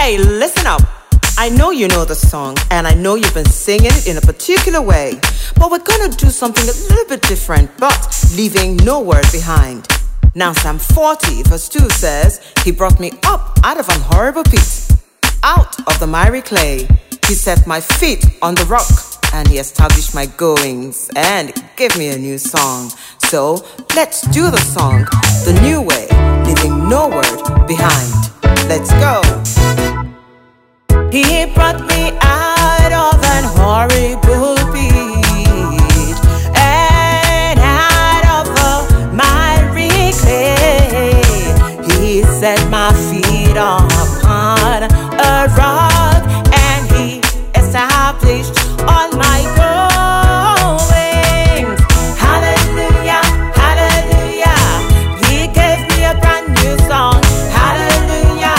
Hey, listen up. I know you know the song, and I know you've been singing it in a particular way. But we're gonna do something a little bit different, but leaving no word behind. Now Psalm 40 verse 2 says, He brought me up out of an horrible pit, out of the miry clay. He set my feet on the rock, and He established my goings, and gave me a new song. So let's do the song the new way, leaving no word behind. Let's go. He brought me out of an horrible pit, and out of the miry clay. He set my feet upon a rock, and He established all my goings. Hallelujah, hallelujah. He gave me a brand new song. Hallelujah.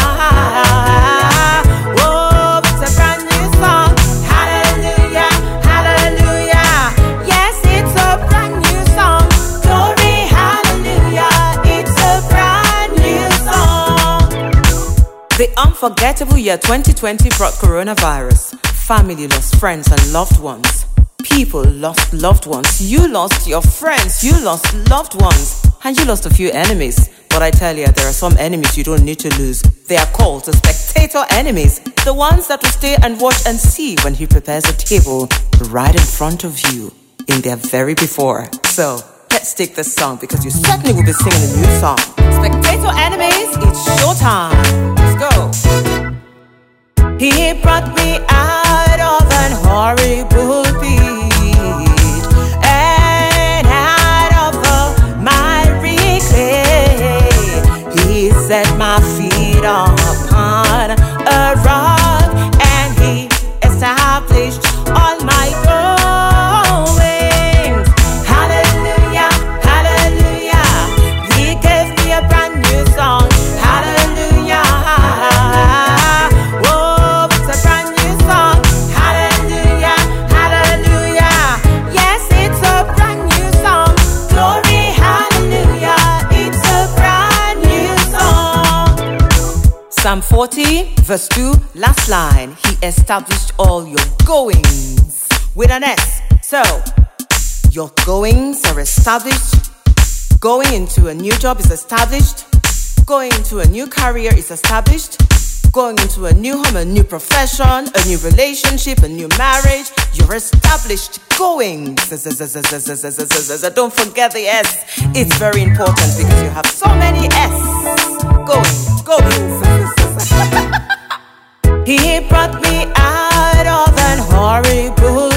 Oh, it's a brand new song. Hallelujah, hallelujah. Yes, it's a brand new song. Glory, hallelujah. It's a brand new song. The unforgettable year 2020 brought coronavirus. Family lost friends and loved ones. People lost loved ones. You lost your friends. You lost loved ones. And you lost a few enemies. But I tell you, there are some enemies you don't need to lose. They are called the spectator enemies. The ones that will stay and watch and see when He prepares a table right in front of you in their very before. So, let's take this song because you certainly will be singing a new song. Spectator enemies, it's showtime. Let's go. He brought me out of an horrible pit, and out of the miry clay. He set my feet upon a rock, and He established all my goings. Hallelujah, hallelujah. He gave me a brand new song. Hallelujah. Psalm 40 verse 2, last line. He established all your goings with an S. So, your goings are established. Going into a new job is established. Going into a new career is established. Going into a new home, a new profession, a new relationship, a new marriage. You're established. Goings. Don't forget the S. It's very important because you have so many S. Goings. He brought me out of an horrible